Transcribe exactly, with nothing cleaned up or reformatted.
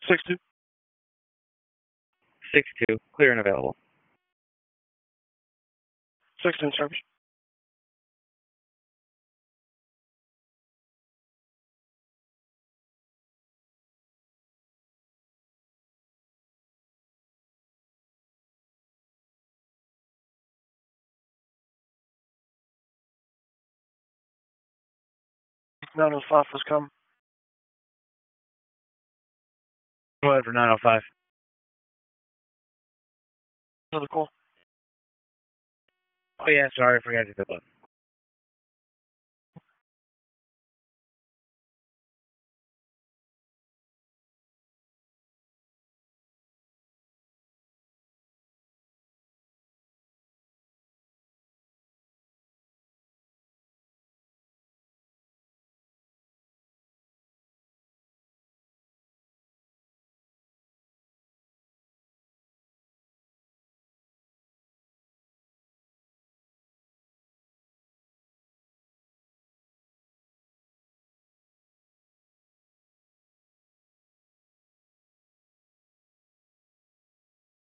six two. six two, clear and available. six two service. nine oh five was come. Go ahead for nine oh five. Another call. Oh, yeah, sorry, I forgot to hit the button.